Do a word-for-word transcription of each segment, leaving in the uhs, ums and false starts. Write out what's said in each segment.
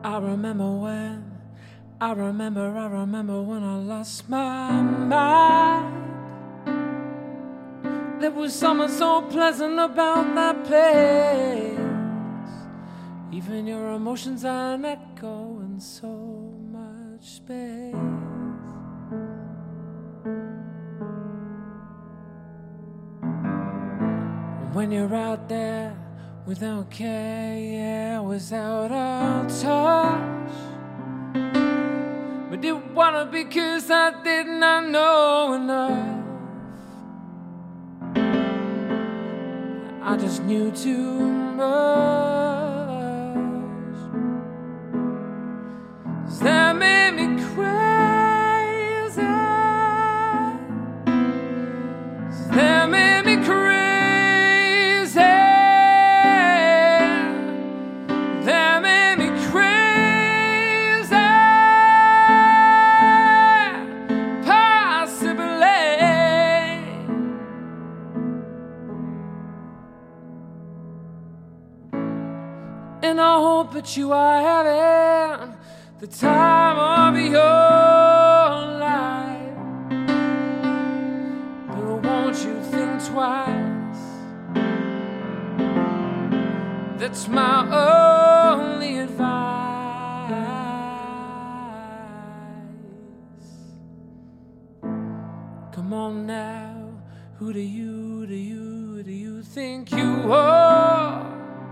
I remember when, I remember, I remember when I lost my mind. There was something so pleasant about that place. Even your emotions are an echo in so much space. When you're out there without care, yeah, without a touch. But didn't wanna because I did not know enough. I just knew too much. That made me crazy. That made me crazy. And I hope that you are having the time of your life. But won't you think twice? That's my only advice. Come on now, who do you, do you, do you think you are?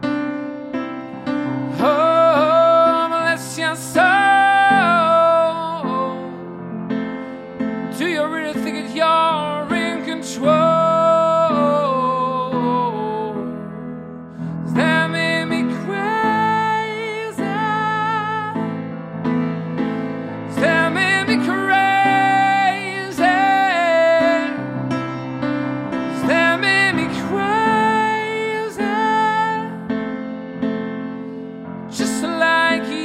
Oh, bless your soul. Do you really think that you're in control? That made me crazy. That made me crazy. That made me crazy. Just like you.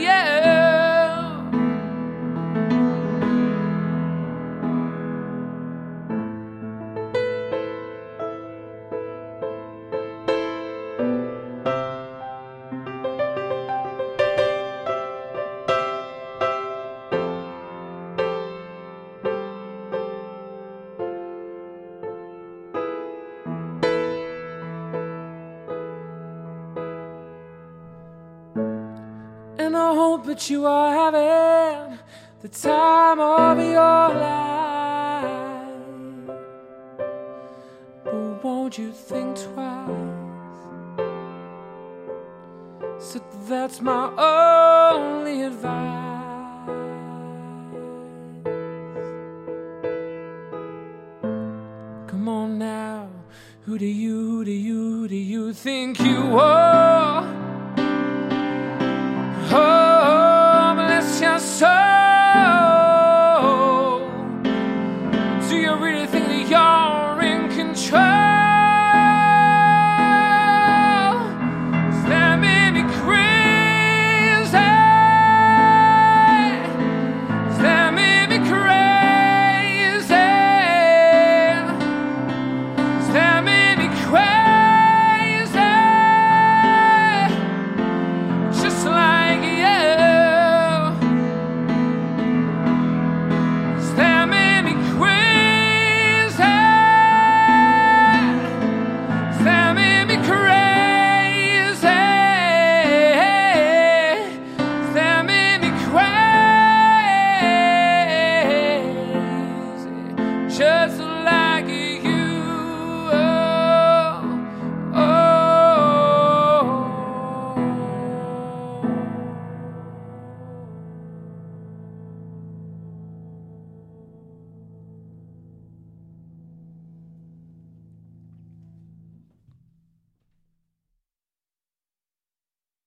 And I hope that you are having the time of your life. But won't you think twice? So that's my only advice. Come on now, who do you, who do you, who do you think you are? Oh, bless your soul. Do you really think that you're in control? That made me crazy. That made me crazy. That made me crazy. Just like just like